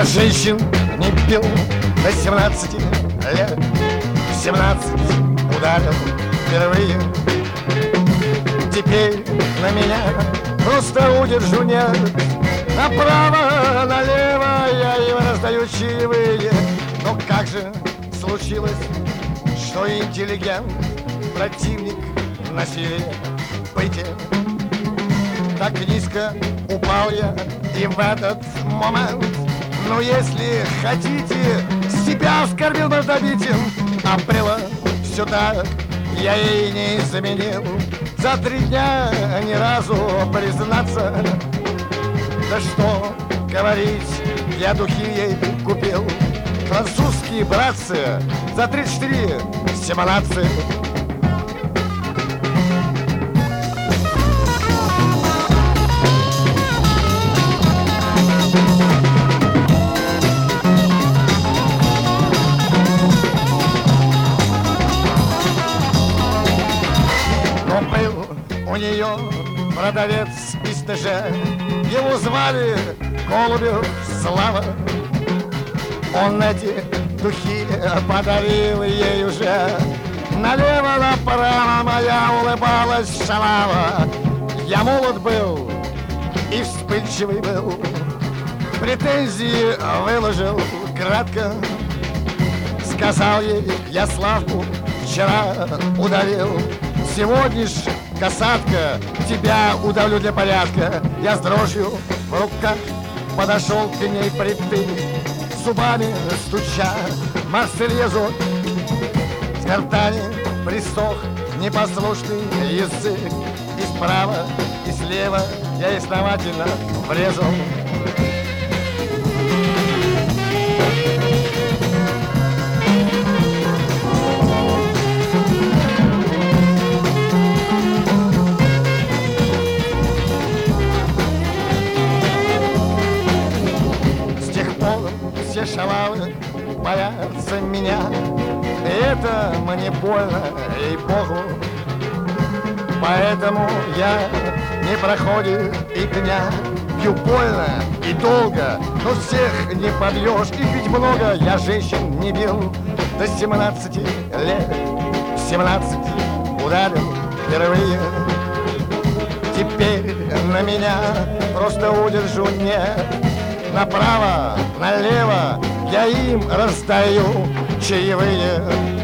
Я женщин не бил до 17 лет. В 17 ударил впервые. Теперь на меня просто удержу нет. Направо, налево я им раздаю чаевые. Но как же случилось, что интеллигент, противник насилия, бытия? Так низко упал я и в этот момент. Но если хотите, себя оскорбил бардобитен. Апрела все так, я ей не заменил. За 3 дня ни разу признаться. Да что говорить, я духи ей купил. Французские братцы за 34 17. Но был у нее продавец из ТЖ. Его звали Голубев Слава. Он эти духи подарил ей уже. Налево, направо моя улыбалась шалава. Я молод был и вспыльчивый был. Претензии выложил кратко. Сказал ей, я Славку вчера удавил. Сегодня ж, касатка, тебя удавлю для порядка. Я с дрожью в руках подошел к ней притык, зубами стуча Марсельезу с гортани присох непослушный язык. И справа, и слева я основательно врезал. Все шалавы боятся меня, и это мне больно, ей-богу. Поэтому я не проходит и дня. Пью больно и долго, но всех не побьешь. И пить много я женщин не бил до 17 лет. В 17 ударил впервые. Теперь на меня просто удержу нет. Направо, налево я им раздаю чаевые.